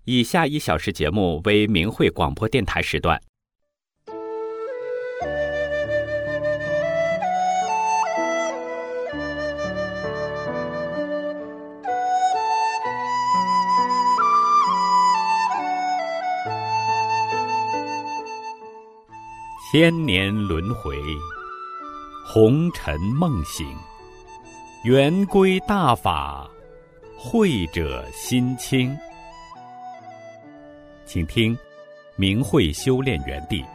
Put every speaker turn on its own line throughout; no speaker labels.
以下1小时节目为明慧广播电台时段。千年轮回，红尘梦醒，圆规大法，慧者心清。请听明慧修炼园地。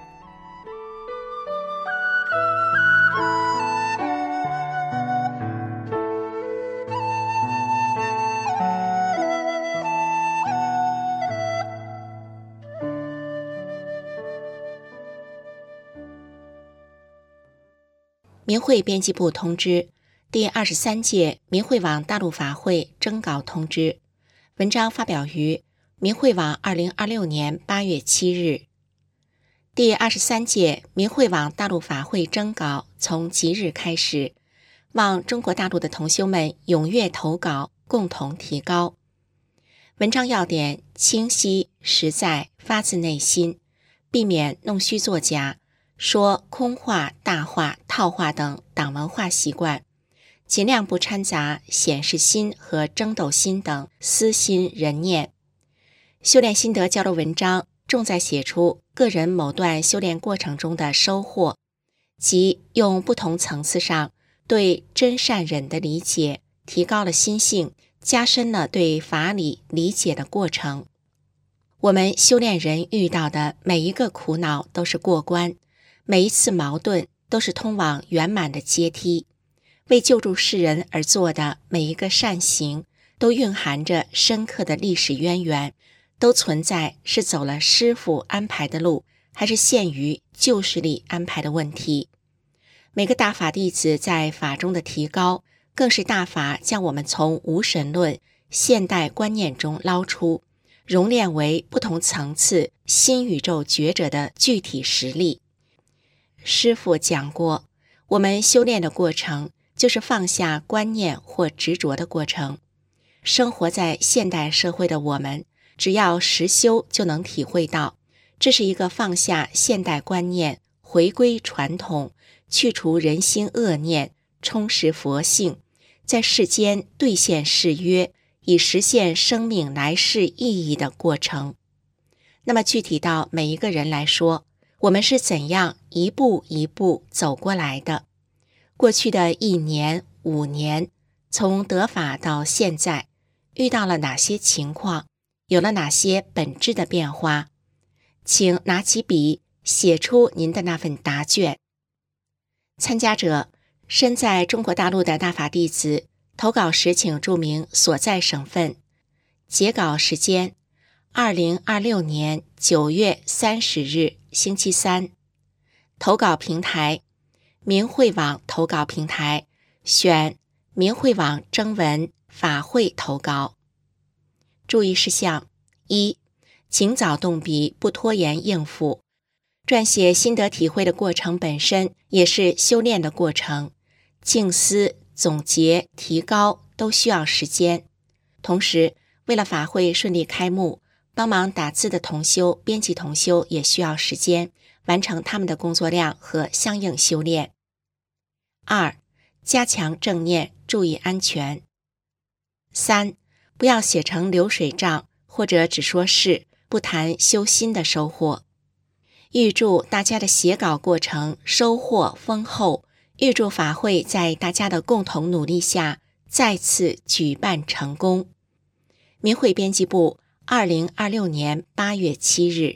明慧编辑部通知，第23届明慧网大陆法会征稿通知。文章发表于明慧网2026年8月7日。第23届明慧网大陆法会征稿从即日开始，望中国大陆的同修们踊跃投稿，共同提高。文章要点清晰、实在，发自内心，避免弄虚作假，说空话、大话、套话等党文化习惯，尽量不掺杂显示心和争斗心等私心人念。修炼心得交流文章重在写出个人某段修炼过程中的收获，即用不同层次上对真善忍的理解，提高了心性，加深了对法理理解的过程。我们修炼人遇到的每一个苦恼都是过关，每一次矛盾都是通往圆满的阶梯，为救助世人而做的每一个善行，都蕴含着深刻的历史渊源，都存在是走了师父安排的路，还是限于旧势力安排的问题。每个大法弟子在法中的提高，更是大法将我们从无神论现代观念中捞出，熔炼为不同层次新宇宙觉者的具体实力。师父讲过，我们修炼的过程就是放下观念或执着的过程。生活在现代社会的我们，只要实修就能体会到，这是一个放下现代观念，回归传统，去除人心恶念，充实佛性，在世间兑现誓约，以实现生命来世意义的过程。那么具体到每一个人来说，我们是怎样一步一步走过来的？过去的1年、5年，从得法到现在，遇到了哪些情况？有了哪些本质的变化？请拿起笔，写出您的那份答卷。参加者：身在中国大陆的大法弟子，投稿时请注明所在省份。截稿时间：2026年9月30日，星期三。投稿平台：明慧网投稿平台，选明慧网征文法会投稿。注意事项：一、请早动笔，不拖延应付。撰写心得体会的过程本身也是修炼的过程，静思、总结、提高都需要时间。同时，为了法会顺利开幕，帮忙打字的同修、编辑同修也需要时间，完成他们的工作量和相应修炼。2、加强正念，注意安全。3、不要写成流水账，或者只说是，不谈修心的收获。预祝大家的写稿过程收获丰厚，预祝法会在大家的共同努力下再次举办成功。明慧编辑部2026年8月7日。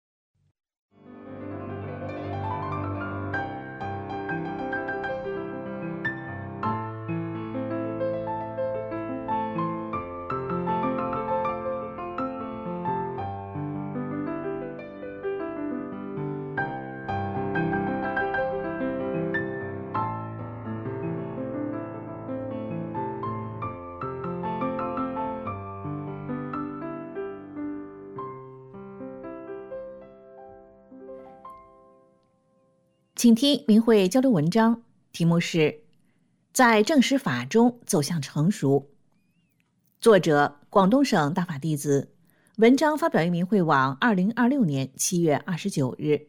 请听明慧交流文章，题目是在正实法中走向成熟。作者：广东省大法弟子， 文章发表于明慧网2026年7月29日。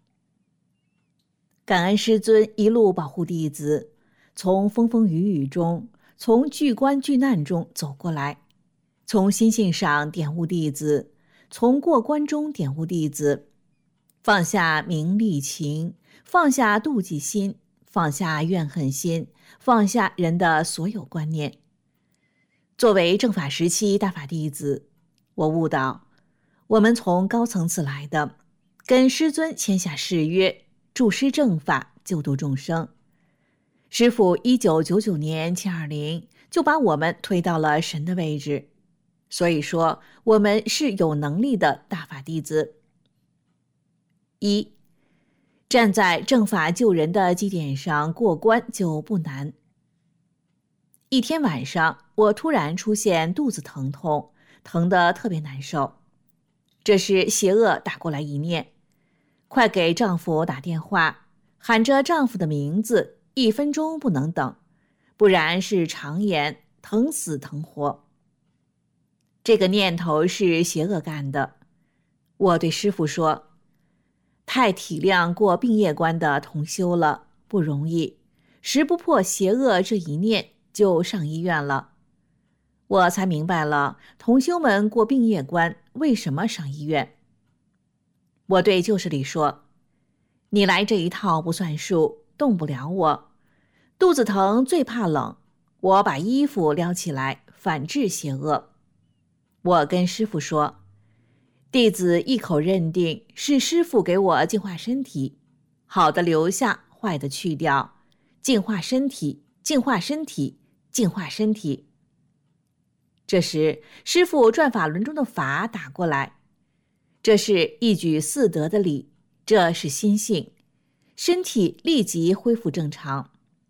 感恩师尊一路保护弟子，从风风雨雨中，从巨关巨难中走过来，从心性上点悟弟子，从过关中点悟弟子，放下名利情，放下妒忌心，放下怨恨心，放下人的所有观念。作为正法时期大法弟子，我悟到，我们从高层次来的，跟师尊签下誓约，助师正法，救度众生。师父1999年720就把我们推到了神的位置，所以说我们是有能力的大法弟子。一，站在正法救人的基点上过关就不难。一天晚上，我突然出现肚子疼痛，疼得特别难受。这是邪恶打过来一念，快给丈夫打电话，喊着丈夫的名字，1分钟不能等，不然是肠炎，疼死疼活。这个念头是邪恶干的。我对师父说，太体谅过病业关的同修了，不容易，识不破邪恶这一念就上医院了。我才明白了同修们过病业关为什么上医院。我对旧事里说，你来这一套不算数，动不了我。肚子疼最怕冷，我把衣服撩起来，反制邪恶。我跟师父说，弟子一口认定是师父给我净化身体，好的留下，坏的去掉，净化身体，净化身体，净化身体。这时师父转法轮中的法打过来，这是一举4得的理，这是心性，身体立即恢复正常。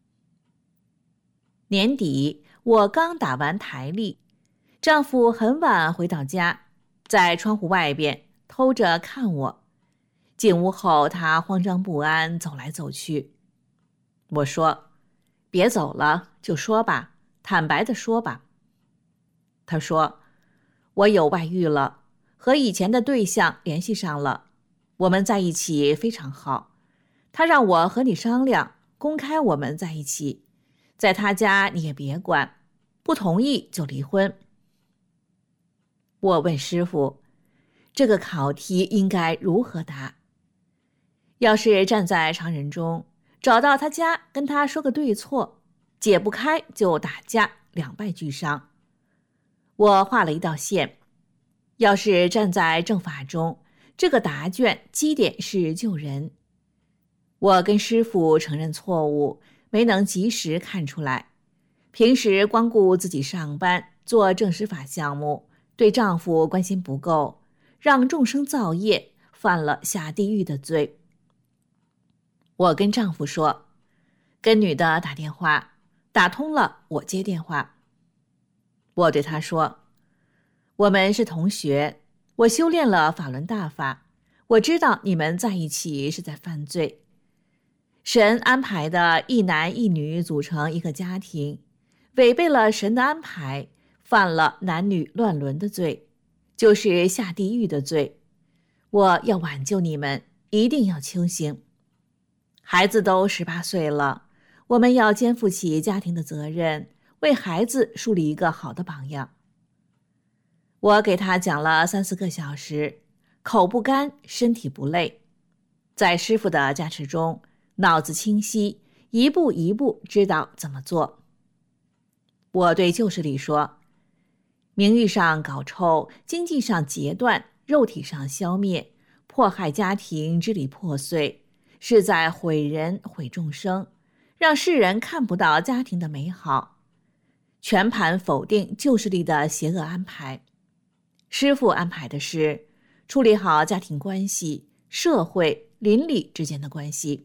年底我刚打完台历，丈夫很晚回到家，在窗户外边偷着看我。进屋后他慌张不安，走来走去。我说，别走了，就说吧，坦白地说吧。他说，我有外遇了，和以前的对象联系上了，我们在一起非常好，他让我和你商量，公开我们在一起，在他家你也别管，不同意就离婚。我问师父，这个考题应该如何答？要是站在常人中，找到他家跟他说个对错，解不开就打架，两败俱伤。我画了一道线，要是站在正法中，这个答卷基点是救人。我跟师父承认错误，没能及时看出来，平时光顾自己上班做正师法项目，对丈夫关心不够，让众生造业，犯了下地狱的罪。我跟丈夫说，跟女的打电话，打通了我接电话。我对他说，我们是同学，我修炼了法轮大法，我知道你们在一起是在犯罪。神安排的一男一女组成一个家庭，违背了神的安排，犯了男女乱伦的罪，就是下地狱的罪。我要挽救你们，一定要清醒。孩子都18岁了，我们要肩负起家庭的责任，为孩子树立一个好的榜样。我给他讲了3-4个小时，口不干，身体不累，在师父的加持中，脑子清晰，一步一步知道怎么做。我对旧事里说，名誉上搞臭，经济上截断，肉体上消灭，迫害家庭，支离破碎，是在毁人毁众生，让世人看不到家庭的美好，全盘否定旧势力的邪恶安排。师父安排的是处理好家庭关系、社会、邻里之间的关系。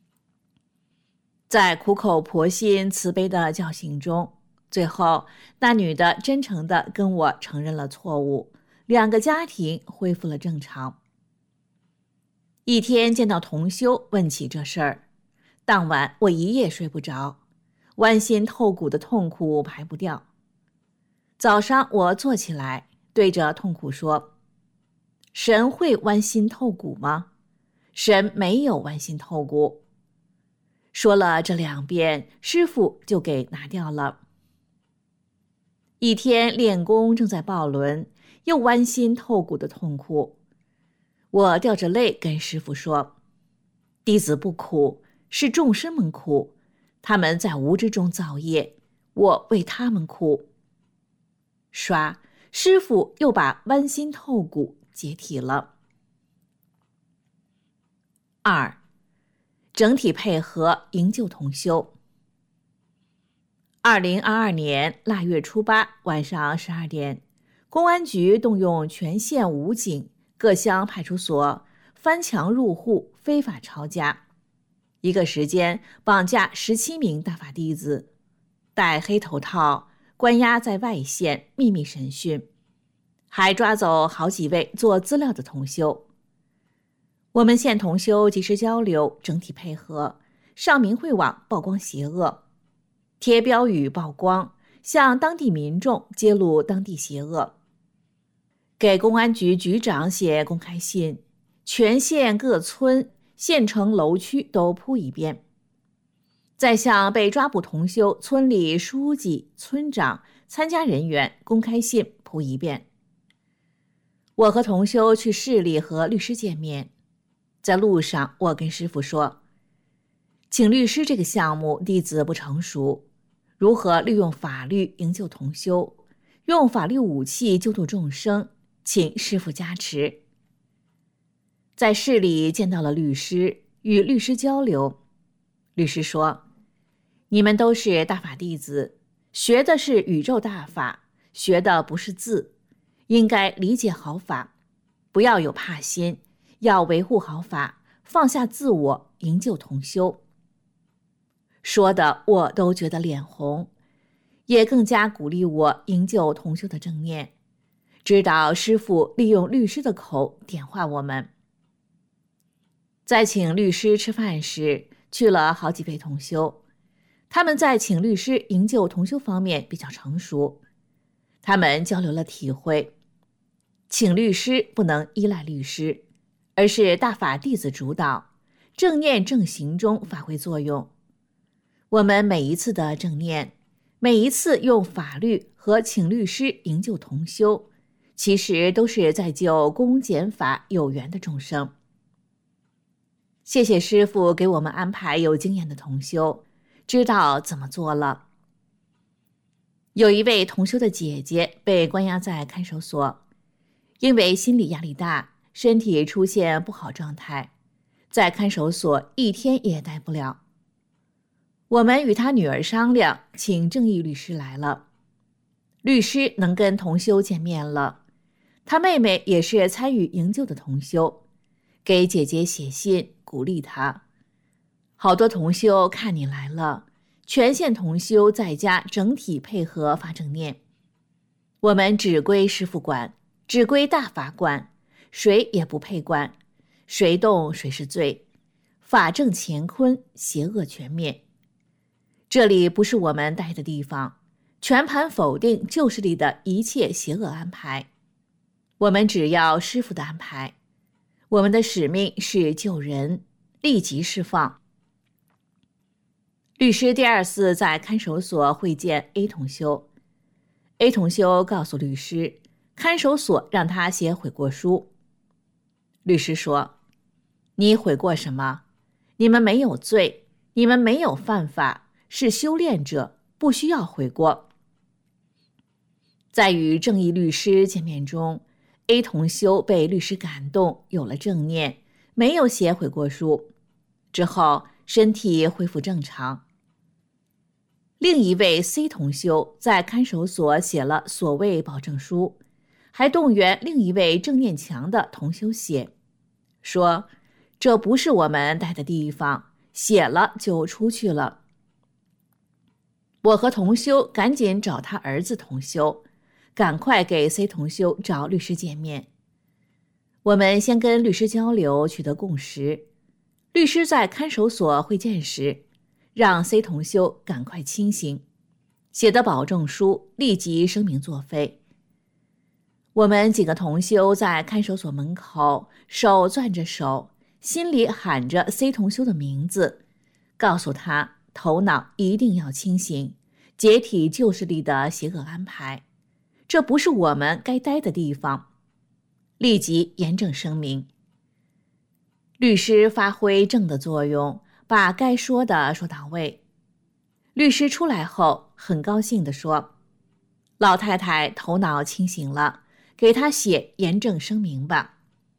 在苦口婆心慈悲的教训中，最后那女的真诚地跟我承认了错误，2个家庭恢复了正常。一天见到同修问起这事儿，当晚我一夜睡不着，剜心透骨的痛苦排不掉。早上我坐起来，对着痛苦说， 神会剜心透骨吗？神没有剜心透骨。说了这2遍，师傅就给拿掉了。一天练功正在抱伦，又剜心透骨的痛苦。我掉着泪跟师傅说，弟子不苦，是众生们苦，他们在无知中造业，我为他们苦。唰，师傅又把剜心透骨解体了。2. 整体配合营救同修。2022年腊月初8晚上12点，公安局动用全县武警、各乡派出所翻墙入户，非法抄家，一个时间绑架17名大法弟子，戴黑头套，关押在外县秘密审讯，还抓走好几位做资料的同修。我们县同修及时交流，整体配合，上明慧网曝光邪恶，贴标语曝光，向当地民众揭露当地邪恶，给公安局局长写公开信，全县各村、县城楼区都铺一遍，再向被抓捕同修村里书记、村长、参加人员公开信铺一遍。我和同修去市里和律师见面，在路上我跟师傅说，请律师这个项目弟子不成熟，如何利用法律营救同修，用法律武器救度众生，请师傅加持。在市里见到了律师，与律师交流，律师说，你们都是大法弟子，学的是宇宙大法，学的不是字，应该理解好法，不要有怕心，要维护好法，放下自我，营救同修。说的我都觉得脸红，也更加鼓励我营救同修的正念，知道师父利用律师的口点化我们。在请律师吃饭时，去了好几位同修，他们在请律师营救同修方面比较成熟，他们交流了体会，请律师不能依赖律师，而是大法弟子主导，正念正行中发挥作用。我们每一次的正念，每一次用法律和请律师营救同修，其实都是在救公检法有缘的众生。谢谢师父给我们安排有经验的同修，知道怎么做了。有一位同修的姐姐被关押在看守所，因为心理压力大，身体出现不好状态，在看守所1天也待不了。我们与他女儿商量，请正义律师来了，律师能跟同修见面了，他妹妹也是参与营救的同修，给姐姐写信鼓励她。好多同修看你来了，全县同修在家整体配合发正念，我们只归师父管，只归大法管，谁也不配管，谁动谁是罪，法正乾坤，邪恶全灭。这里不是我们待的地方，全盘否定旧势力的一切邪恶安排，我们只要师父的安排。我们的使命是救人，立即释放。律师第2次在看守所会见 A 同修， A 同修告诉律师，看守所让他写悔过书。律师说，你悔过什么？你们没有罪，你们没有犯法，是修炼者，不需要悔过。在与正义律师见面中， A 同修被律师感动，有了正念，没有写悔过书，之后身体恢复正常。另一位 C 同修在看守所写了所谓保证书，还动员另一位正念强的同修写，说这不是我们待的地方，写了就出去了。我和同修赶紧找他儿子同修，赶快给 C 同修找律师见面。我们先跟律师交流，取得共识。律师在看守所会见时，让 C 同修赶快清醒，写的保证书立即声明作废。 我们几个同修在看守所门口，手攥着手，心里喊着 C 同修的名字，告诉他头脑一定要清醒，解体旧势力的邪恶安排，这不是我们该待的地方，立即严正声明。律师发挥正的作用，把该说的说到位。律师出来后很高兴地说，老太太头脑清醒了，给她写严正声明吧。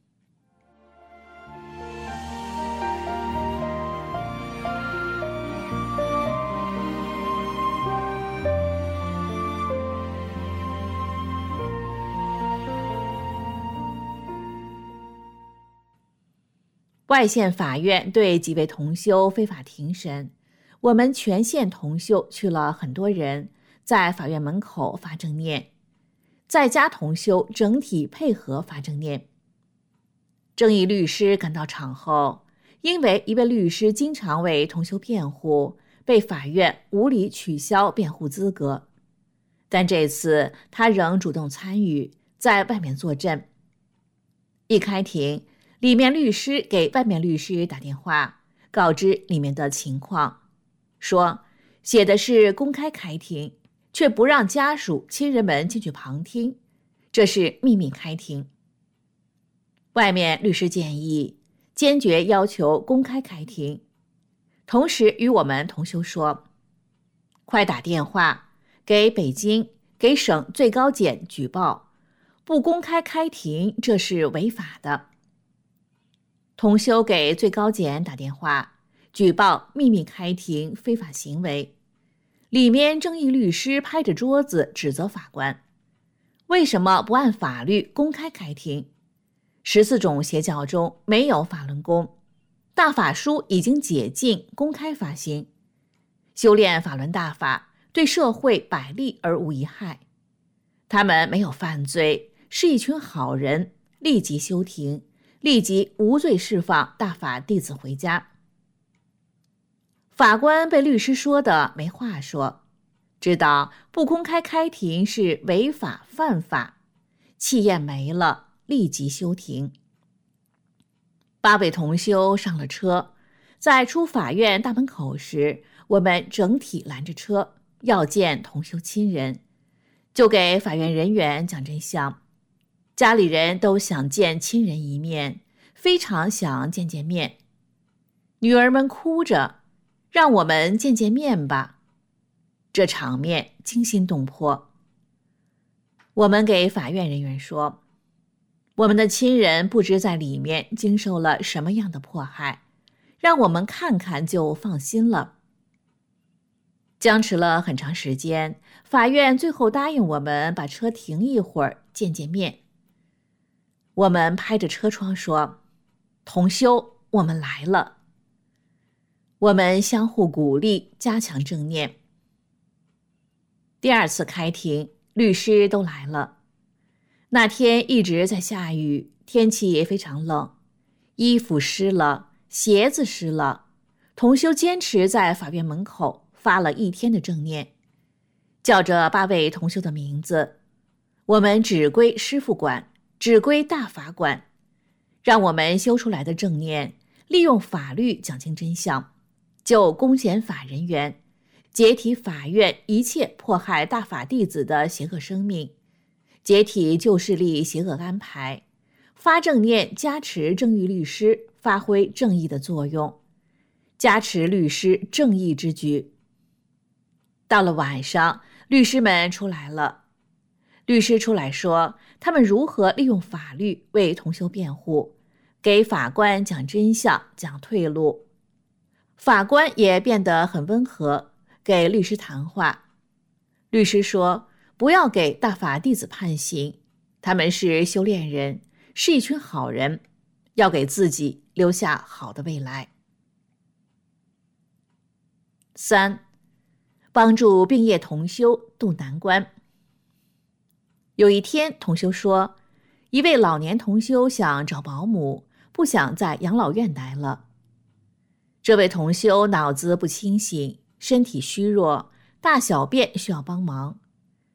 外县法院对几位同修非法庭审，我们全县同修去了很多人，在法院门口发正念，在家同修整体配合发正念。正义律师赶到场后，因为一位律师经常为同修辩护，被法院无理取消辩护资格，但这次他仍主动参与，在外面坐镇。一开庭，里面律师给外面律师打电话，告知里面的情况，说写的是公开开庭，却不让家属亲人们进去旁听，这是秘密开庭。外面律师建议坚决要求公开开庭，同时与我们同修说，快打电话给北京，给省最高检举报，不公开开庭这是违法的。同修给最高检打电话，举报秘密开庭非法行为。里面正义律师拍着桌子指责法官，为什么不按法律公开开庭？14种邪教中没有法轮功，大法书已经解禁，公开发行，修炼法轮大法对社会百利而无一害。他们没有犯罪，是一群好人，立即休庭，立即无罪释放大法弟子回家。法官被律师说的没话说，知道不公开开庭是违法犯法，气焰没了，立即休庭。8位同修上了车，在出法院大门口时，我们整体拦着车，要见同修亲人，就给法院人员讲真相。家里人都想见亲人一面，非常想见见面。女儿们哭着，让我们见见面吧。这场面惊心动魄。我们给法院人员说，我们的亲人不知在里面经受了什么样的迫害，让我们看看就放心了。僵持了很长时间，法院最后答应我们把车停一会儿，见见面。我们拍着车窗说，同修，我们来了。我们相互鼓励，加强正念。第2次开庭，律师都来了。那天一直在下雨，天气也非常冷，衣服湿了，鞋子湿了。同修坚持在法院门口发了1天的正念，叫着8位同修的名字，我们只归师父管，只归大法管，让我们修出来的正念利用法律讲清真相，救公检法人员，解体法院一切迫害大法弟子的邪恶生命，解体旧势力邪恶安排，发正念加持正义律师发挥正义的作用，加持律师正义之举。到了晚上，律师们出来了。律师出来说，他们如何利用法律为同修辩护，给法官讲真相，讲退路。法官也变得很温和，给律师谈话。律师说，不要给大法弟子判刑，他们是修炼人，是一群好人，要给自己留下好的未来。3. 帮助病业同修渡难关。有一天，同修说，一位老年同修想找保姆，不想在养老院待了。这位同修脑子不清醒，身体虚弱，大小便需要帮忙。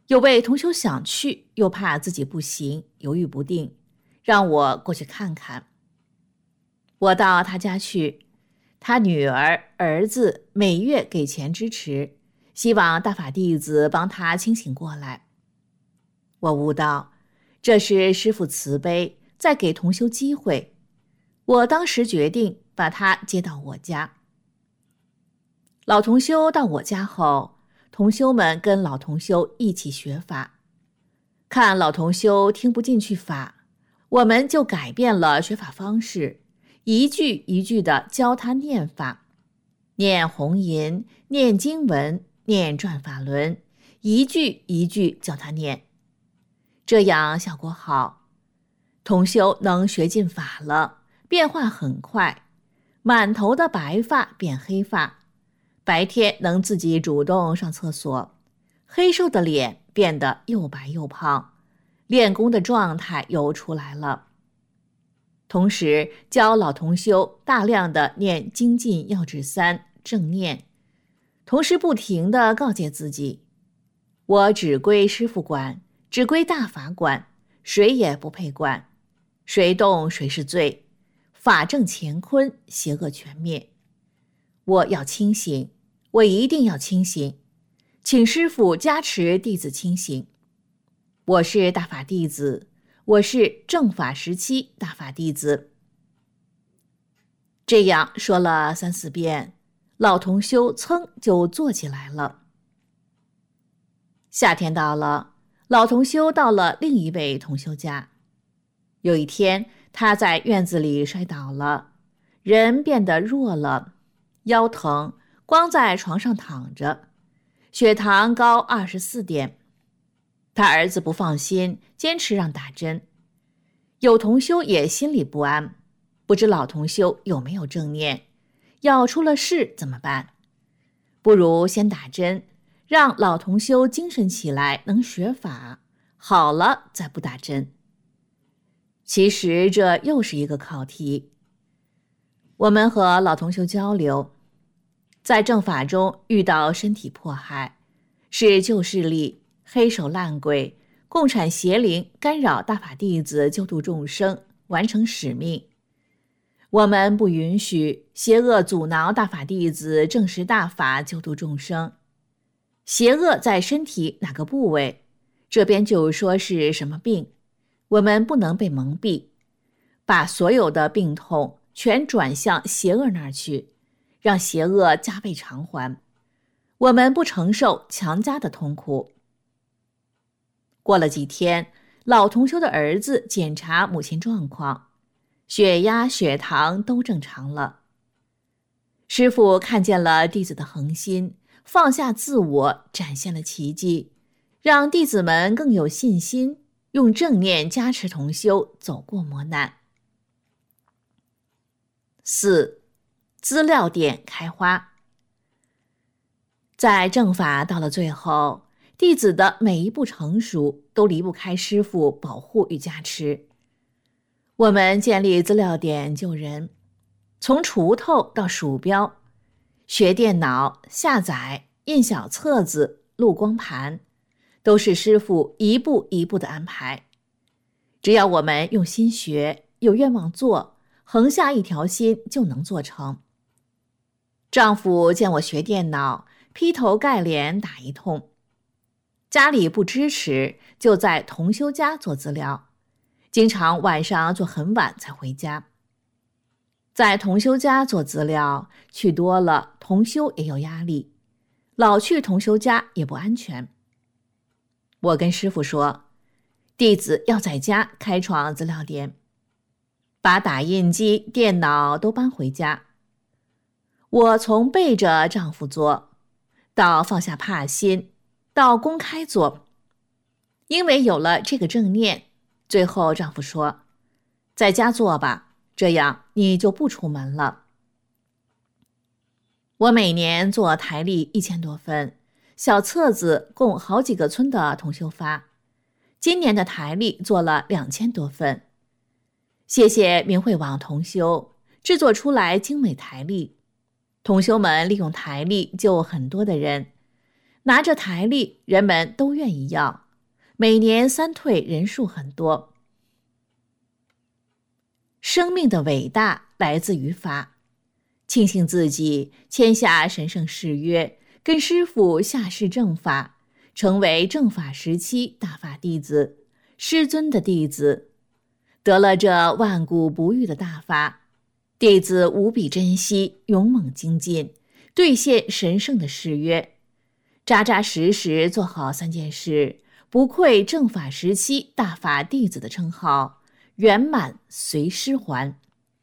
有位同修想去，又怕自己不行，犹豫不定，让我过去看看。我到他家去，他女儿、儿子每月给钱支持，希望大法弟子帮他清醒过来。我悟道，这是师父慈悲，在给同修机会。我当时决定把他接到我家。老同修到我家后，同修们跟老同修一起学法。看老同修听不进去法，我们就改变了学法方式，一句一句地教他念法，念红吟，念经文，念转法轮，一句一句教他念。这样效果好，同修能学进法了，变化很快，满头的白发变黑发，白天能自己主动上厕所，黑瘦的脸变得又白又胖，练功的状态又出来了。同时教老同修大量的念精进要旨3正念，同时不停地告诫自己，我只归师父管，只归大法管，谁也不配管，谁动谁是罪，法正乾坤，邪恶全灭。我要清醒，我一定要清醒，请师父加持弟子清醒。我是大法弟子，我是正法时期大法弟子。这样说了3、4遍，老同修噌就坐起来了。夏天到了，老同修到了另一位同修家。有一天，他在院子里摔倒了，人变得弱了，腰疼，光在床上躺着，血糖高24点。他儿子不放心，坚持让打针。有同修也心里不安，不知老同修有没有正念，要出了事怎么办？不如先打针，让老同修精神起来，能学法，好了再不打针。其实这又是一个考题。我们和老同修交流，在正法中遇到身体迫害，是旧势力、黑手烂鬼、共产邪灵干扰大法弟子救度众生，完成使命。我们不允许邪恶阻挠大法弟子证实大法，救度众生。邪恶在身体哪个部位，这边就说是什么病，我们不能被蒙蔽，把所有的病痛全转向邪恶那儿去，让邪恶加倍偿还。我们不承受强加的痛苦。过了几天，老同修的儿子检查母亲状况，血压、血糖都正常了。师父看见了弟子的恒心，放下自我，展现了奇迹，让弟子们更有信心，用正念加持同修走过磨难。4. 资料点开花。在正法到了最后，弟子的每一步成熟都离不开师父保护与加持。我们建立资料点救人，从锄头到鼠标，学电脑、下载、印小册子、录光盘，都是师父一步一步的安排。只要我们用心学，有愿望做，横下一条心就能做成。丈夫见我学电脑，劈头盖脸打一通。家里不支持，就在同修家做资料，经常晚上做很晚才回家。在同修家做资料，去多了，同修也有压力，老去同修家也不安全。我跟师父说，弟子要在家开创资料点，把打印机、电脑都搬回家。我从背着丈夫做，到放下怕心，到公开做。因为有了这个正念，最后丈夫说，在家做吧，这样你就不出门了。我每年做台历1000多份，小册子供好几个村的同修发。今年的台历做了2000多份。谢谢明慧网同修制作出来精美台历，同修们利用台历救很多的人。 拿着台历，人们都愿意要，每年3退人数很多。生命的伟大来自于法，庆幸自己签下神圣誓约，跟师父下示正法，成为正法时期大法弟子，师尊的弟子，得了这万古不遇的大法，弟子无比珍惜，勇猛精进，兑现神圣的誓约，扎扎实实做好3件事，不愧正法时期大法弟子的称号，圆满随师还。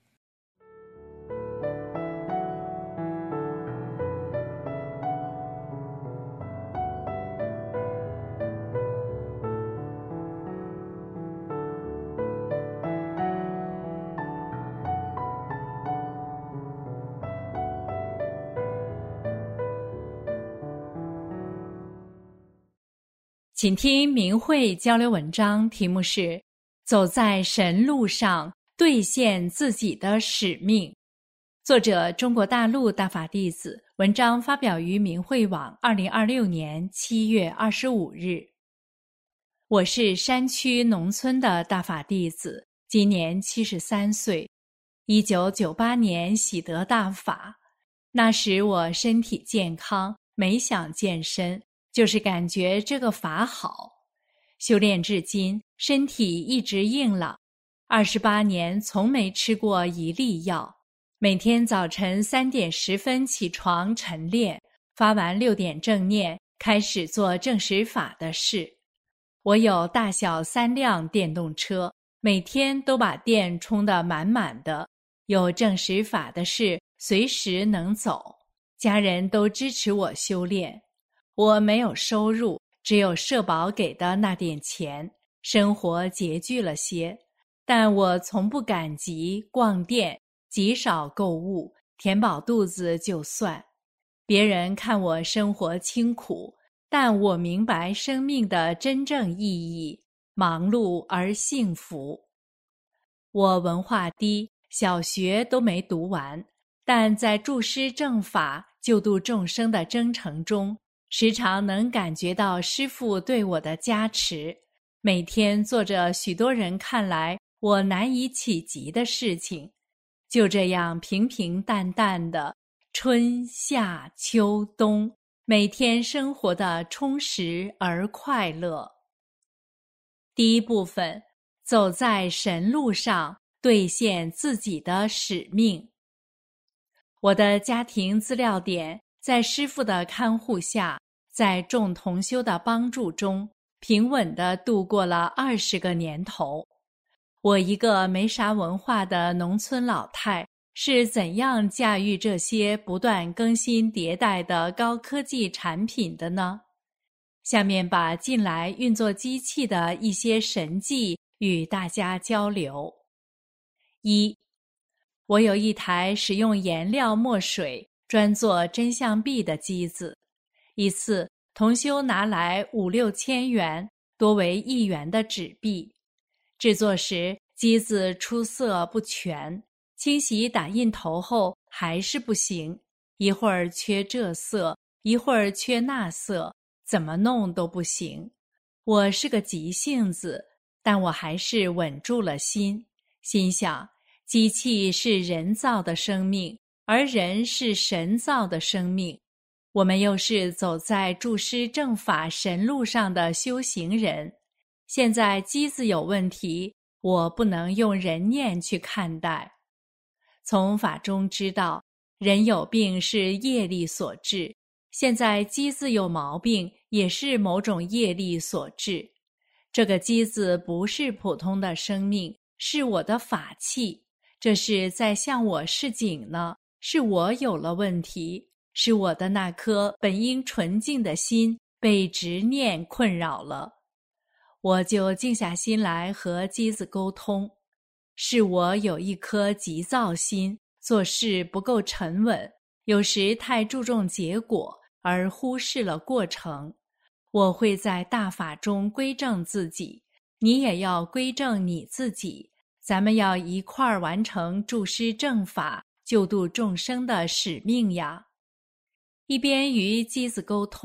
请听明慧交流文章，题目是走在神路上，兑现自己的使命。作者中国大陆大法弟子，文章发表于明慧网2026年7月25日。我是山区农村的大法弟子，今年73岁。1998年喜得大法，那时我身体健康，没想健身，就是感觉这个法好。修炼至今，身体一直硬朗，28年从没吃过一粒药。每天早晨3点10分起床晨练，发完6点正念，开始做正实法的事。我有大小3辆电动车，每天都把电充得满满的，有正实法的事，随时能走。家人都支持我修炼。我没有收入，只有社保给的那点钱，生活拮据了些，但我从不赶集逛店，极少购物，填饱肚子就算。别人看我生活清苦，但我明白生命的真正意义，忙碌而幸福。我文化低，小学都没读完，但在注师正法、救度众生的征程中，时常能感觉到师父对我的加持，每天做着许多人看来我难以企及的事情，就这样平平淡淡的春夏秋冬，每天生活的充实而快乐。第一部分，走在神路上，兑现自己的使命。我的家庭资料点在师父的看护下，在众同修的帮助中，平稳地度过了20个年头。我一个没啥文化的农村老太，是怎样驾驭这些不断更新迭代的高科技产品的呢？下面把近来运作机器的一些神迹与大家交流。1. 我有一台使用颜料墨水专做真相币的机子。一次，同修拿来5、6千元，多为1元的纸币。制作时，机子出色不全，清洗打印头后还是不行，一会儿缺这色，一会儿缺那色，怎么弄都不行。我是个急性子，但我还是稳住了心，心想，机器是人造的生命，而人是神造的生命。我们又是走在注师正法神路上的修行人，现在机子有问题，我不能用人念去看待。从法中知道，人有病是业力所致，现在机子有毛病，也是某种业力所致。这个机子不是普通的生命，是我的法器，这是在向我示警呢，是我有了问题。是我的那颗本应纯净的心被执念困扰了，我就静下心来和机子沟通。是我有一颗急躁心，做事不够沉稳，有时太注重结果而忽视了过程。我会在大法中归正自己，你也要归正你自己，咱们要一块儿完成注师正法、救度众生的使命呀。一边与机子沟通，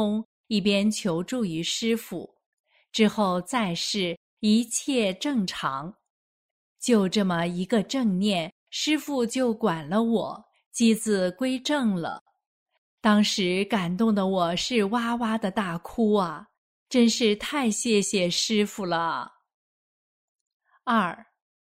一边求助于师父。之后再试，一切正常。就这么一个正念，师父就管了我，机子归正了。当时感动的我是哇哇的大哭啊，真是太谢谢师父了。2.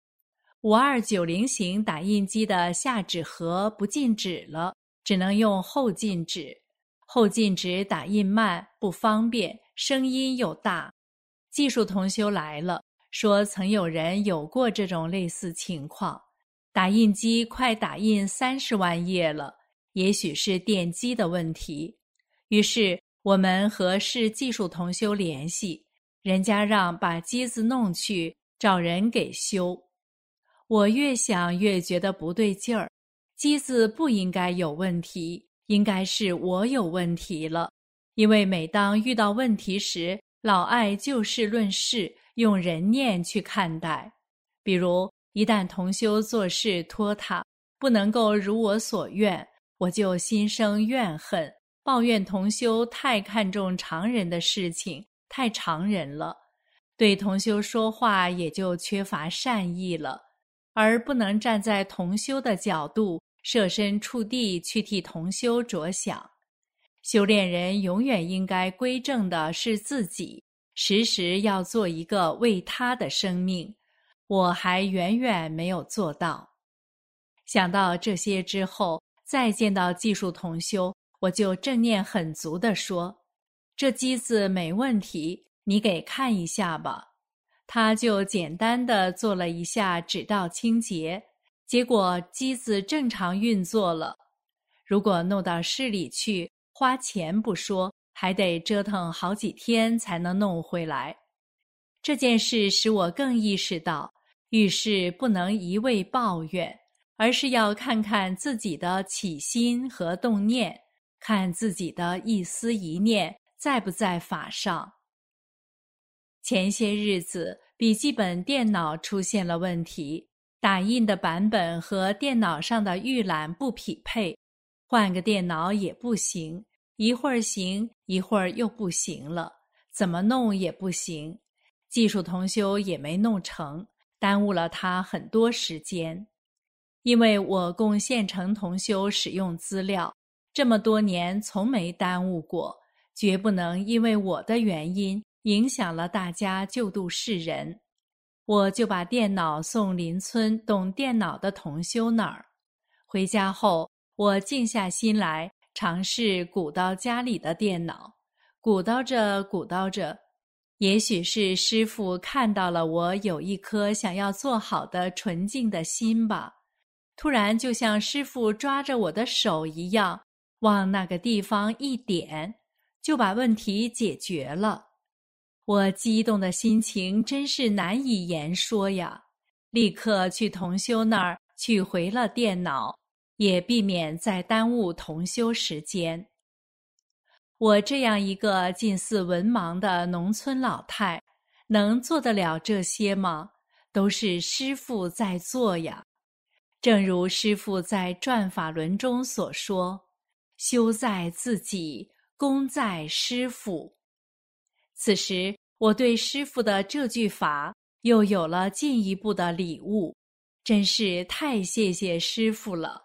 5290型打印机的下纸盒不进纸了，只能用后进纸。后进纸打印慢，不方便，声音又大。技术同修来了，说曾有人有过这种类似情况，打印机快打印30万页了，也许是电机的问题。于是我们和市技术同修联系，人家让把机子弄去，找人给修。我越想越觉得不对劲儿，机子不应该有问题，应该是我有问题了。因为每当遇到问题时，老爱就事论事，用人念去看待。比如一旦同修做事拖沓，不能够如我所愿，我就心生怨恨，抱怨同修太看重常人的事情，太常人了，对同修说话也就缺乏善意了，而不能站在同修的角度，设身处地去替同修着想。修炼人永远应该归正的是自己，时时要做一个为他的生命。我还远远没有做到。想到这些之后，再见到技术同修，我就正念很足地说：这机子没问题，你给看一下吧。他就简单地做了一下指道清洁，结果机子正常运作了。如果弄到市里去，花钱不说，还得折腾好几天才能弄回来。这件事使我更意识到，遇事不能一味抱怨，而是要看看自己的起心和动念，看自己的一思一念在不在法上。前些日子，笔记本电脑出现了问题，打印的版本和电脑上的预览不匹配，换个电脑也不行，一会儿行，一会儿又不行了，怎么弄也不行。技术同修也没弄成，耽误了他很多时间。因为我供现成同修使用资料，这么多年从没耽误过，绝不能因为我的原因影响了大家救度世人。我就把电脑送邻村懂电脑的同修那儿。回家后，我静下心来，尝试鼓捣家里的电脑，鼓捣着鼓捣着，也许是师父看到了我有一颗想要做好的纯净的心吧，突然就像师父抓着我的手一样，往那个地方一点，就把问题解决了。我激动的心情真是难以言说呀，立刻去同修那儿取回了电脑，也避免再耽误同修时间。我这样一个近似文盲的农村老太，能做得了这些吗？都是师父在做呀。正如师父在转法轮中所说，修在自己，功在师父。此时我对师父的这句法又有了进一步的领悟，真是太谢谢师父了。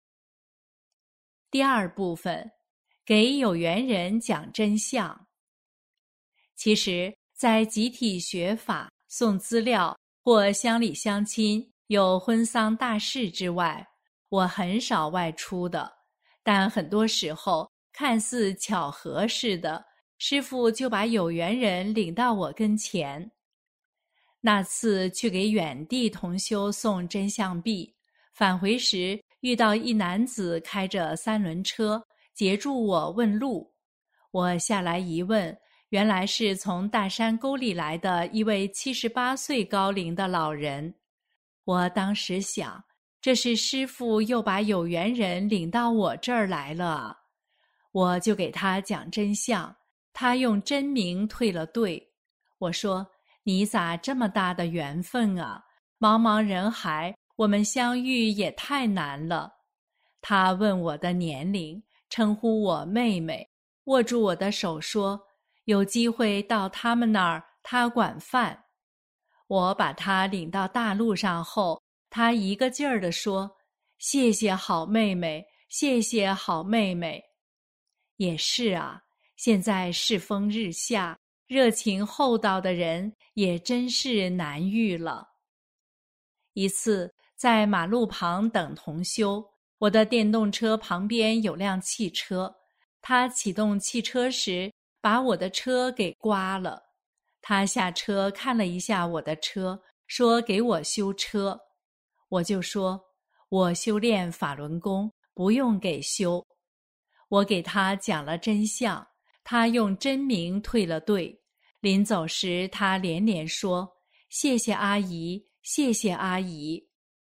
第二部分，给有缘人讲真相。其实在集体学法、送资料或乡里乡亲有婚丧大事之外，我很少外出的，但很多时候看似巧合似的，师父就把有缘人领到我跟前。那次去给远地同修送真相币，返回时遇到一男子开着3轮车，截住我问路。我下来一问，原来是从大山沟里来的一位78岁高龄的老人。我当时想，这是师父又把有缘人领到我这儿来了。我就给他讲真相，他用真名退了队。我说，你咋这么大的缘分啊？茫茫人海，我们相遇也太难了。他问我的年龄，称呼我妹妹。 握住我的手说，有机会到他们那儿，他管饭。我把他领到大路上后，他一个劲儿地说，谢谢好妹妹，谢谢好妹妹。也是啊，现在世风日下，热情厚道的人也真是难遇了。一次在马路旁等同修，我的电动车旁边有辆汽车，他启动汽车时把我的车给刮了。他下车看了一下我的车，说给我修车。我就说，我修炼法轮功，不用给修。我给他讲了真相，他用真名退了队。临走时，他连连说，谢谢阿姨，谢谢阿姨。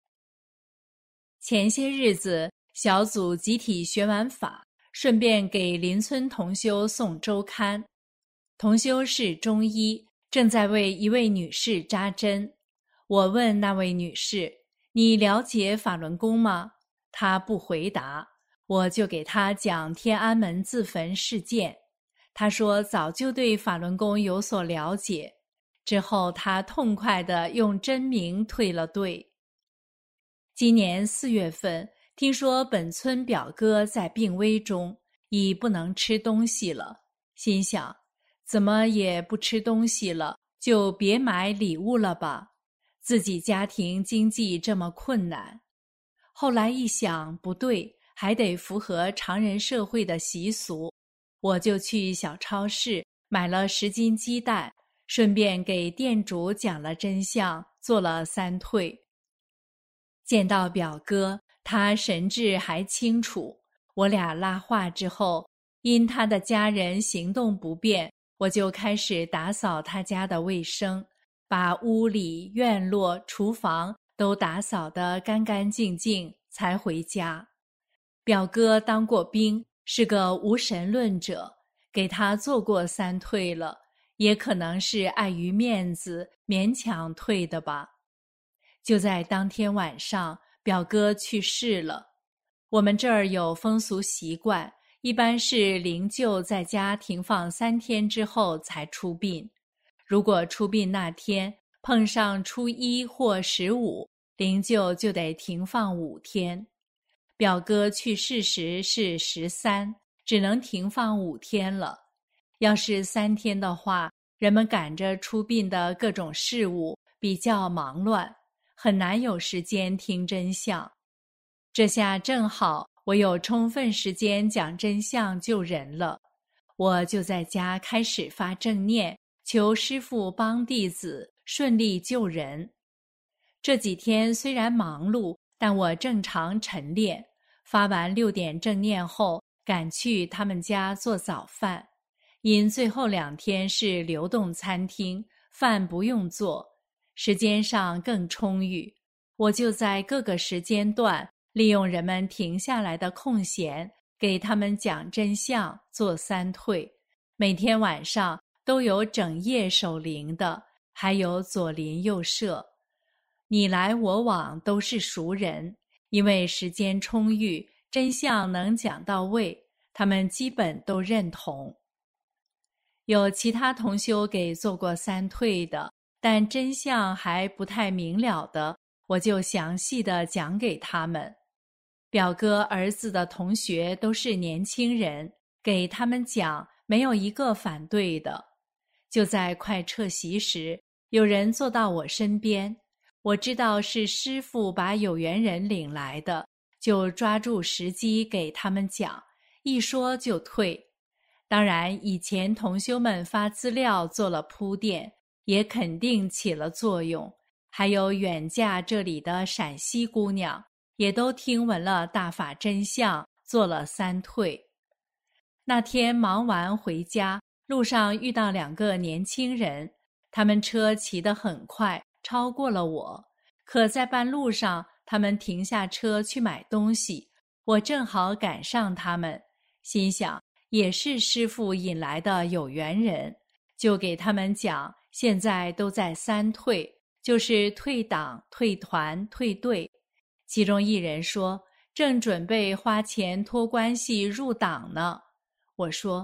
前些日子，小组集体学完法，顺便给邻村同修送周刊。同修是中医，正在为一位女士扎针。我问那位女士，你了解法轮功吗？她不回答，我就给她讲天安门自焚事件。她说早就对法轮功有所了解，之后她痛快地用真名退了队。今年4月份，听说本村表哥在病危中，已不能吃东西了，心想，怎么也不吃东西了，就别买礼物了吧，自己家庭经济这么困难。后来一想，不对，还得符合常人社会的习俗，我就去小超市买了10斤鸡蛋，顺便给店主讲了真相，做了3退。见到表哥，他神志还清楚，我俩拉话之后，因他的家人行动不便，我就开始打扫他家的卫生，把屋里、院落、厨房都打扫得干干净净，才回家。表哥当过兵，是个无神论者，给他做过3退了，也可能是碍于面子，勉强退的吧。就在当天晚上，表哥去世了。我们这儿有风俗习惯，一般是灵柩在家停放3天之后才出殡。如果出殡那天碰上初1或15，灵柩就得停放5天。表哥去世时是13，只能停放5天了。要是3天的话，人们赶着出殡的各种事务，比较忙乱，很难有时间听真相。这下正好我有充分时间讲真相救人了，我就在家开始发正念，求师父帮弟子顺利救人。这几天虽然忙碌，但我正常晨练，发完6点正念后，赶去他们家做早饭。因最后2天是流动餐厅，饭不用做，时间上更充裕，我就在各个时间段利用人们停下来的空闲，给他们讲真相，做3退。每天晚上都有整夜守灵的，还有左邻右舍，你来我往都是熟人。因为时间充裕，真相能讲到位，他们基本都认同。有其他同修给做过3退的，但真相还不太明了的，我就详细的讲给他们。表哥儿子的同学都是年轻人，给他们讲，没有一个反对的。就在快撤席时，有人坐到我身边，我知道是师父把有缘人领来的，就抓住时机给他们讲，一说就退。当然，以前同修们发资料做了铺垫，也肯定起了作用。还有远嫁这里的陕西姑娘，也都听闻了大法真相，做了3退。那天忙完回家，路上遇到2个年轻人，他们车骑得很快，超过了我。可在半路上，他们停下车去买东西，我正好赶上他们，心想也是师父引来的有缘人，就给他们讲，现在都在3退，就是退党、退团、退队。其中一人说，正准备花钱托关系入党呢。我说，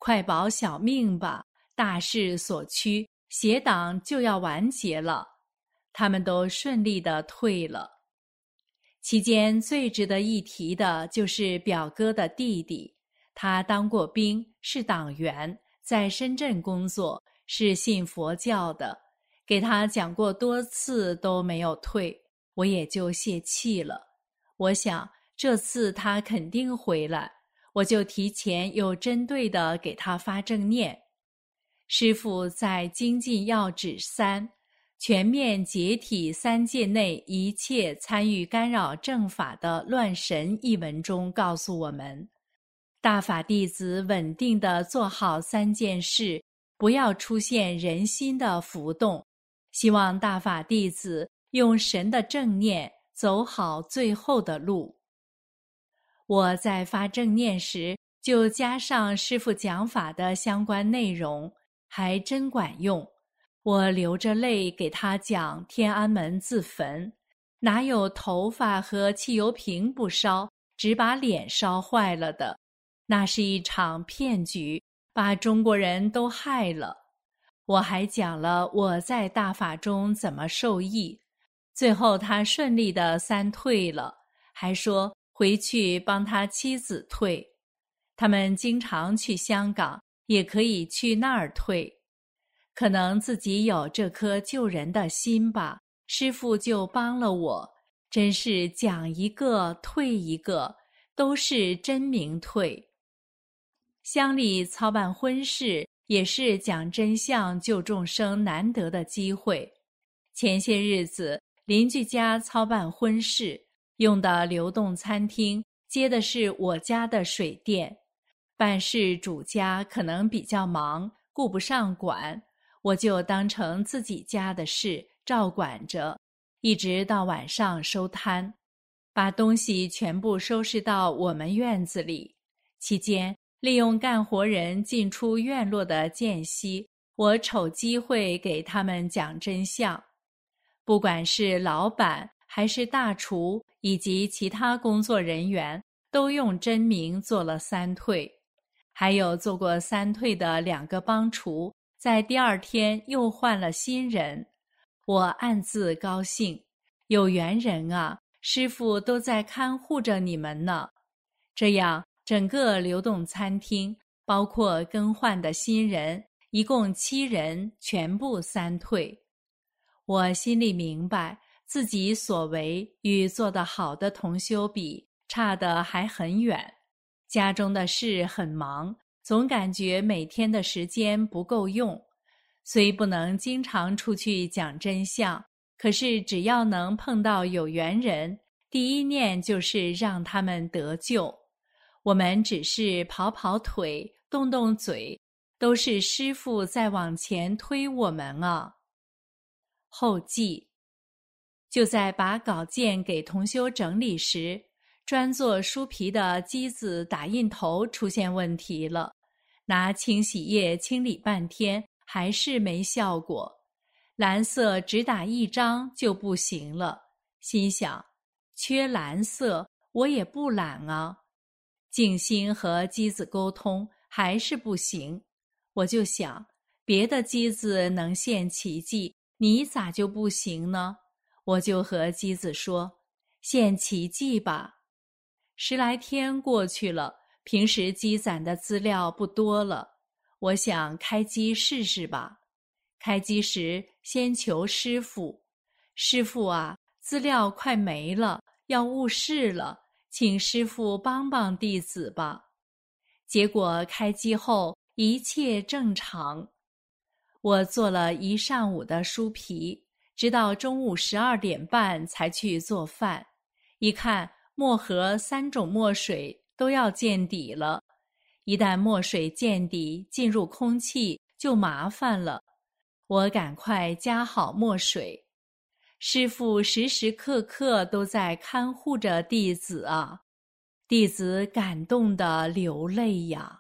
快保小命吧，大势所趋，邪党就要完结了。他们都顺利地退了。期间最值得一提的就是表哥的弟弟，他当过兵，是党员，在深圳工作，是信佛教的，给他讲过多次都没有退，我也就泄气了。我想这次他肯定回来，我就提前有针对的给他发正念。师父在精进要旨3全面解体3界内一切参与干扰正法的乱神一文中告诉我们，大法弟子稳定地做好3件事，不要出现人心的浮动。希望大法弟子用神的正念走好最后的路。我在发正念时就加上师父讲法的相关内容，还真管用。我流着泪给他讲天安门自焚，哪有头发和汽油瓶不烧，只把脸烧坏了的？那是一场骗局，把中国人都害了。我还讲了我在大法中怎么受益，最后他顺利的3退了，还说回去帮他妻子退。他们经常去香港，也可以去那儿退。可能自己有这颗救人的心吧，师父就帮了我，真是讲一个退一个，都是真名退。乡里操办婚事也是讲真相救众生难得的机会。前些日子邻居家操办婚事，用的流动餐厅接的是我家的水电，办事主家可能比较忙，顾不上管，我就当成自己家的事照管着，一直到晚上收摊，把东西全部收拾到我们院子里。期间利用干活人进出院落的间隙，我瞅机会给他们讲真相。不管是老板还是大厨以及其他工作人员，都用真名做了3退。还有做过3退的2个帮厨，在第2天又换了新人。我暗自高兴，有缘人啊，师父都在看护着你们呢。这样整个流动餐厅包括更换的新人，一共7人，全部3退。我心里明白，自己所为与做得好的同修比，差得还很远。家中的事很忙，总感觉每天的时间不够用。虽不能经常出去讲真相，可是只要能碰到有缘人，第一念就是让他们得救。我们只是跑跑腿，动动嘴，都是师父在往前推我们啊。后记：就在把稿件给同修整理时，专做书皮的机子打印头出现问题了，拿清洗液清理半天，还是没效果。蓝色只打1张就不行了，心想，缺蓝色我也不懒啊。静心和机子沟通还是不行，我就想，别的机子能现奇迹，你咋就不行呢？我就和机子说，现奇迹吧。10来天过去了，平时积攒的资料不多了，我想开机试试吧。开机时先求师父，师父啊，资料快没了，要误事了，请师父帮帮弟子吧。结果开机后一切正常。我做了1上午的书皮，直到中午12点半才去做饭。一看墨盒3种墨水都要见底了，一旦墨水见底进入空气就麻烦了。我赶快加好墨水。师父时时刻刻都在看护着弟子啊，弟子感动得流泪呀。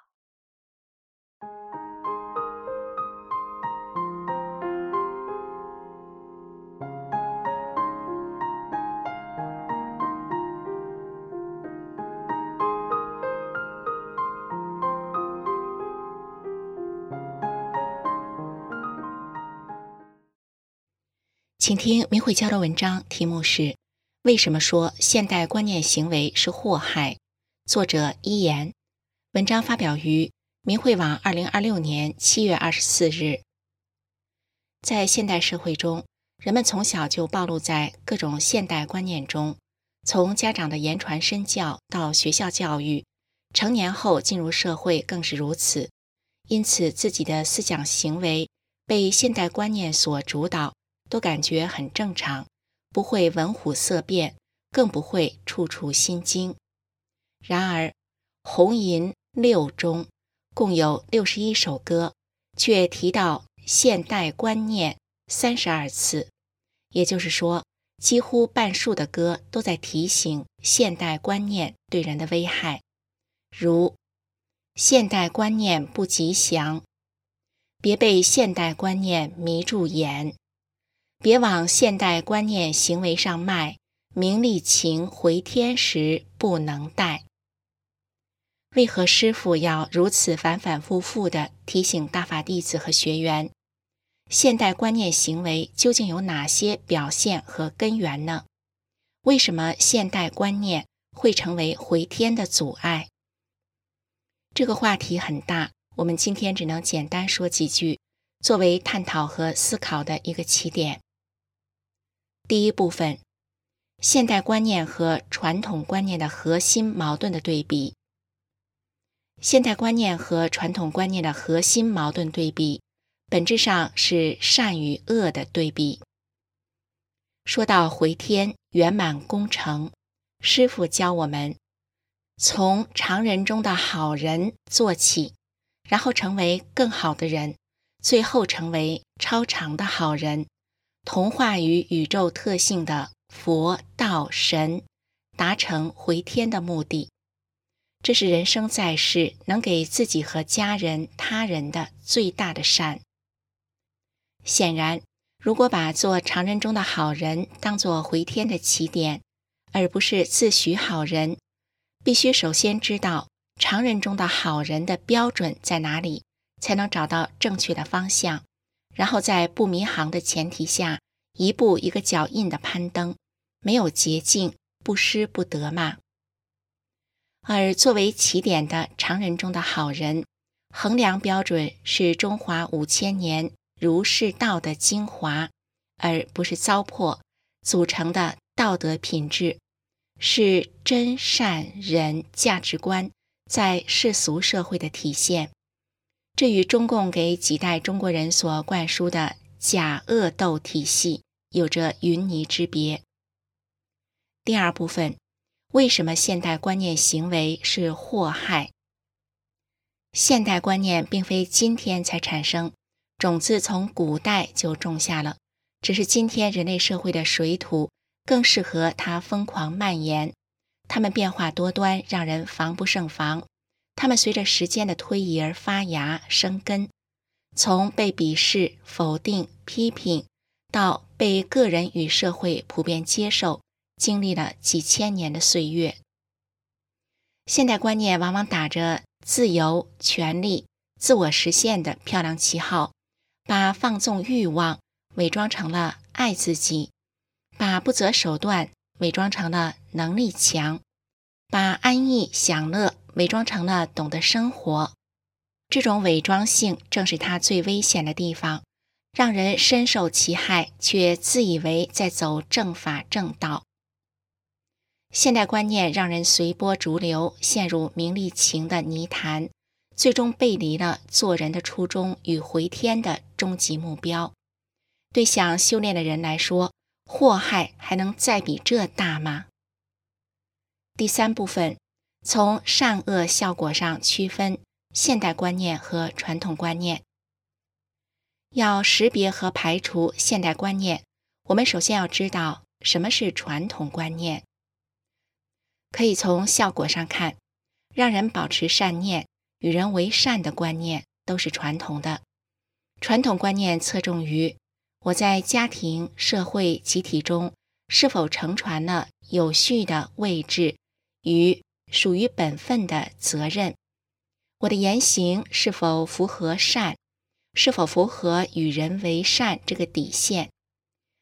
请听明慧交流文章，题目是为什么说现代观念行为是祸害？作者一言。文章发表于明慧网2026年7月24日。在现代社会中，人们从小就暴露在各种现代观念中，从家长的言传身教到学校教育，成年后进入社会更是如此。因此自己的思想行为被现代观念所主导，都感觉很正常，不会闻虎色变，更不会处处心惊。然而红吟六中共有61首歌，却提到现代观念32次，也就是说，几乎半数的歌都在提醒现代观念对人的危害，如现代观念不吉祥，别被现代观念迷住眼，别往现代观念行为上迈，名利情回天时不能待。为何师父要如此反反复复地提醒大法弟子和学员，现代观念行为究竟有哪些表现和根源呢？为什么现代观念会成为回天的阻碍？这个话题很大，我们今天只能简单说几句，作为探讨和思考的一个起点。第一部分，现代观念和传统观念的核心矛盾的对比。现代观念和传统观念的核心矛盾对比，本质上是善与恶的对比。说到回天圆满功成，师父教我们从常人中的好人做起，然后成为更好的人，最后成为超常的好人，同化于宇宙特性的佛道神，达成回天的目的。这是人生在世能给自己和家人他人的最大的善。显然，如果把做常人中的好人当作回天的起点，而不是自诩好人，必须首先知道常人中的好人的标准在哪里，才能找到正确的方向，然后在不迷航的前提下，一步一个脚印的攀登，没有捷径，不失不得嘛。而作为起点的常人中的好人，衡量标准是中华5000年儒释道的精华，而不是糟粕组成的道德品质，是真善人价值观在世俗社会的体现。这与中共给几代中国人所灌输的假恶斗体系有着云泥之别。第二部分，为什么现代观念行为是祸害？现代观念并非今天才产生，种子从古代就种下了，只是今天人类社会的水土更适合它疯狂蔓延，它们变化多端，让人防不胜防。它们随着时间的推移而发芽生根，从被鄙视、否定、批评，到被个人与社会普遍接受，经历了几千年的岁月。现代观念往往打着自由、权利、自我实现的漂亮旗号，把放纵欲望伪装成了爱自己，把不择手段伪装成了能力强，把安逸享乐伪装成了懂得生活。这种伪装性正是它最危险的地方，让人深受其害，却自以为在走正法正道。现代观念让人随波逐流，陷入名利情的泥潭，最终背离了做人的初衷与回天的终极目标。对想修炼的人来说，祸害还能再比这大吗？第三部分，从善恶效果上区分现代观念和传统观念。要识别和排除现代观念，我们首先要知道什么是传统观念。可以从效果上看，让人保持善念、与人为善的观念都是传统的。传统观念侧重于我在家庭、社会、集体中是否承传了有序的位置与属于本分的责任，我的言行是否符合善，是否符合与人为善这个底线。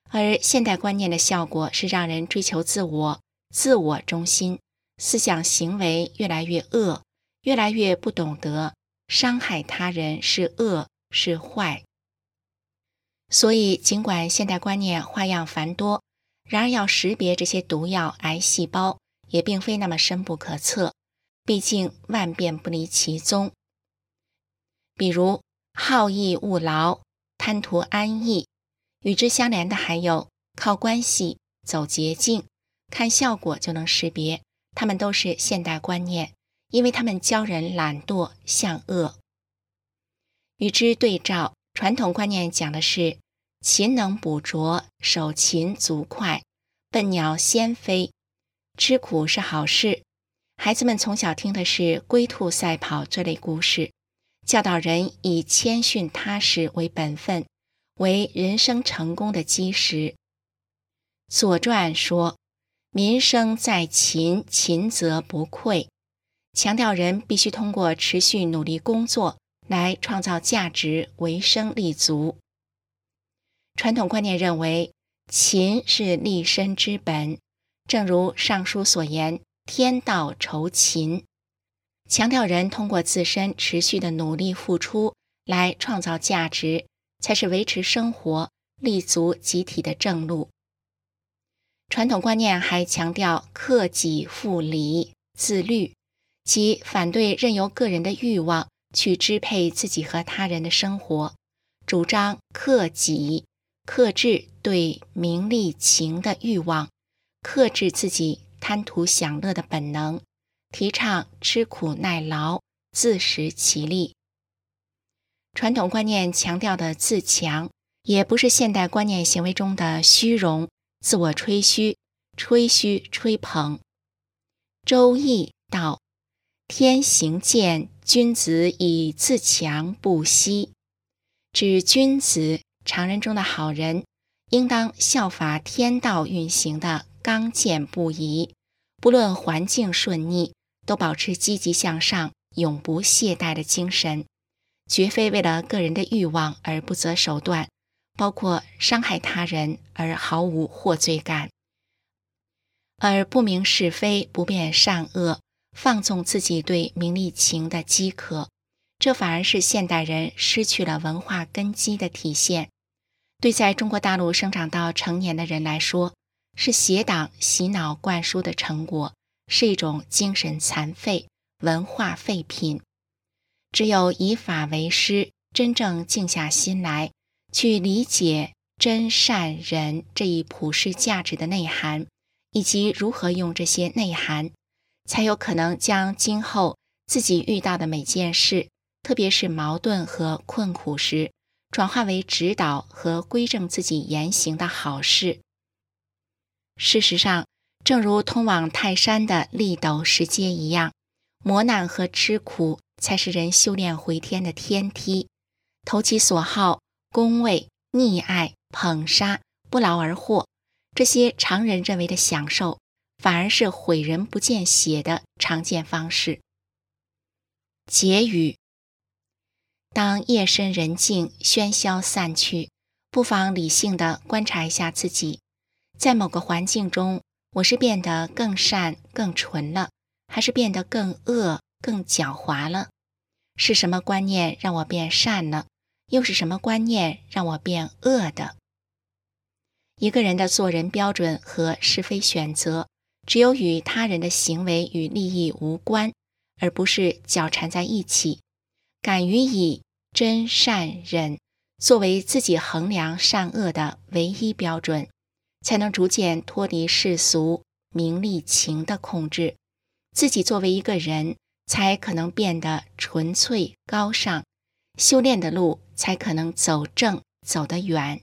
而现代观念的效果是让人追求自我、自我中心，思想行为越来越恶，越来越不懂得伤害他人是恶是坏。所以尽管现代观念花样繁多，然而要识别这些毒药癌细胞也并非那么深不可测，毕竟万变不离其宗。比如好逸恶劳、贪图安逸，与之相连的还有靠关系、走捷径、看效果就能识别，它们都是现代观念，因为它们教人懒惰向恶。与之对照，传统观念讲的是勤能补拙，手勤足快，笨鸟先飞，吃苦是好事。孩子们从小听的是龟兔赛跑这类故事，教导人以谦逊踏实为本分，为人生成功的基石。左传说民生在勤，勤则不愧，强调人必须通过持续努力工作来创造价值，为生立足。传统观念认为勤是立身之本，正如上书所言，天道酬勤，强调人通过自身持续的努力付出来创造价值，才是维持生活、立足集体的正路。传统观念还强调克己复礼、自律，即反对任由个人的欲望去支配自己和他人的生活，主张克己，克制对名利情的欲望，克制自己贪图享乐的本能，提倡吃苦耐劳，自食其力。传统观念强调的自强，也不是现代观念行为中的虚荣、自我吹嘘、吹嘘吹捧。周易道：天行健，君子以自强不息。指君子，常人中的好人，应当效法天道运行的刚健不移，不论环境顺逆，都保持积极向上、永不懈怠的精神，绝非为了个人的欲望而不择手段，包括伤害他人而毫无获罪感，而不明是非、不辨善恶，放纵自己对名利情的饥渴，这反而是现代人失去了文化根基的体现。对在中国大陆生长到成年的人来说，是邪党洗脑灌输的成果，是一种精神残废、文化废品。只有以法为师，真正静下心来，去理解真善忍这一普世价值的内涵，以及如何用这些内涵，才有可能将今后自己遇到的每件事，特别是矛盾和困苦时，转化为指导和规正自己言行的好事。事实上，正如通往泰山的立斗石阶一样，磨难和吃苦才是人修炼回天的天梯。投其所好、恭维、溺爱、捧杀、不劳而获，这些常人认为的享受，反而是毁人不见血的常见方式。结语：当夜深人静，喧嚣散去，不妨理性地观察一下自己，在某个环境中，我是变得更善、更纯了，还是变得更恶、更狡猾了？是什么观念让我变善了？又是什么观念让我变恶的？一个人的做人标准和是非选择，只有与他人的行为与利益无关，而不是搅缠在一起。敢于以真善忍作为自己衡量善恶的唯一标准，才能逐渐脱离世俗名利情的控制，自己作为一个人才可能变得纯粹高尚，修炼的路才可能走正走得远。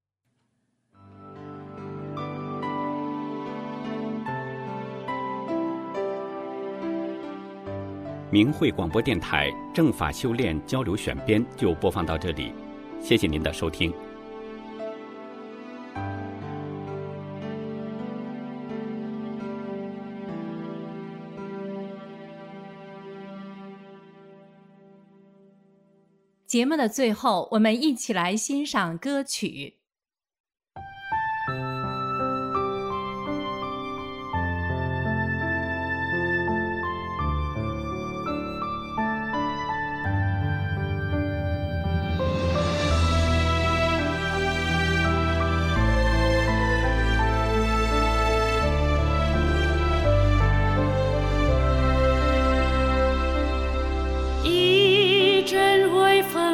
明慧广播电台正法修炼交流选编就播放到这里，谢谢您的收听。
节目的最后，我们一起来欣赏歌曲。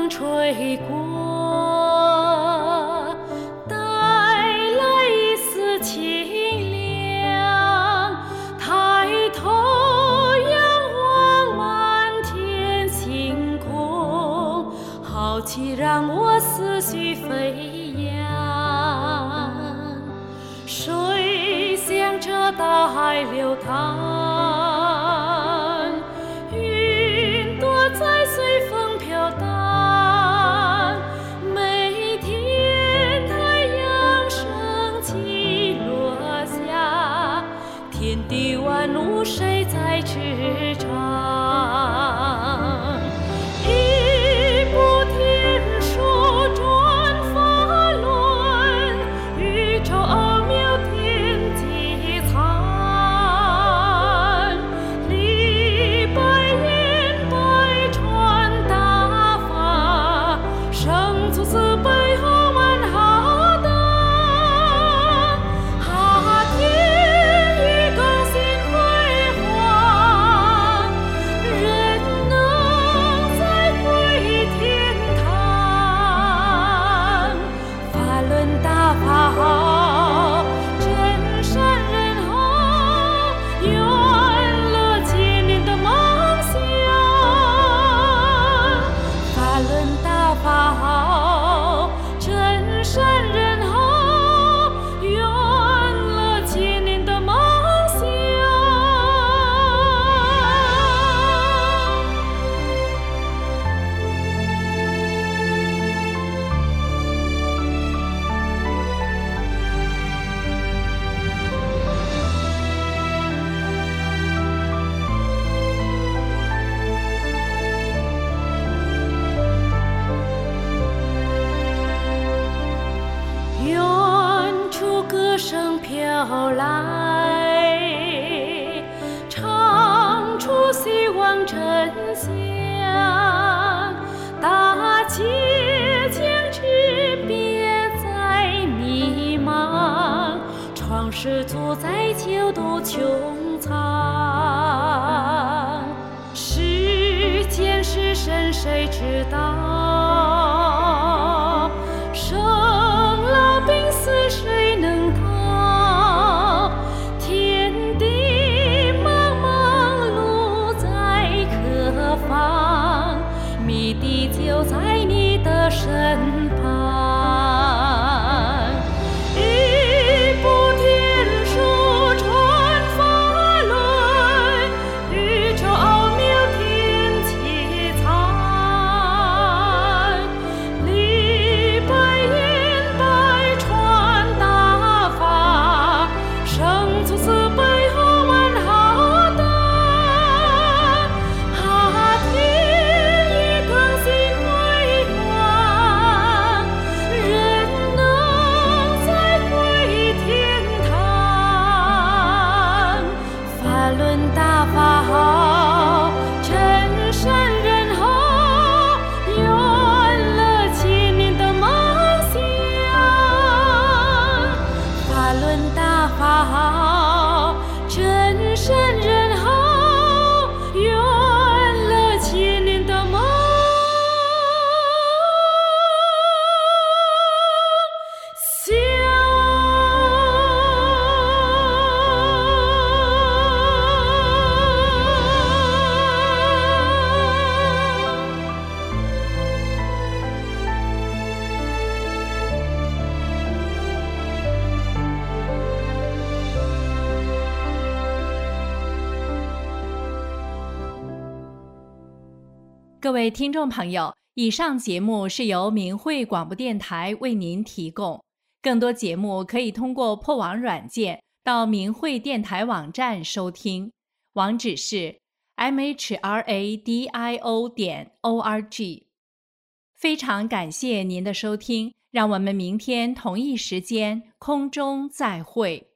吹过，带来一丝清凉。抬头仰望满天星空，好奇让我思绪飞扬。水向着大海流淌，云朵在随风飘荡。每天太阳升起落下，天地万物谁在执掌？一部天书转法轮，宇宙奥妙天机藏。礼拜言拜传大法，生出慈悲和万浩荡。哈天宇更新辉煌，人能再回天堂。法轮大法好，真善人好，圆了千年的梦想。法轮大法好，真善人好，圆了千年的梦想。远处歌声飘来，唱出希望真相。大气将至，别再迷茫，创世主宰救度穹苍。世间是神谁知道？生老病死谁能逃？天地茫茫路在何方？谜底就在你的身旁。一部天书传法轮，宇宙奥妙天机藏。礼拜言拜传大法，生出慈悲和万浩荡。哈天宇更新辉煌，人能再回天堂。法轮大法好，真善人好，圆了千年的梦想。法轮大法好，真善人好，圆了千年的梦想。
各位听众朋友，以上节目是由明慧广播电台为您提供。更多节目可以通过破网软件到明慧电台网站收听，网址是 mhradio.org。非常感谢您的收听，让我们明天同一时间空中再会。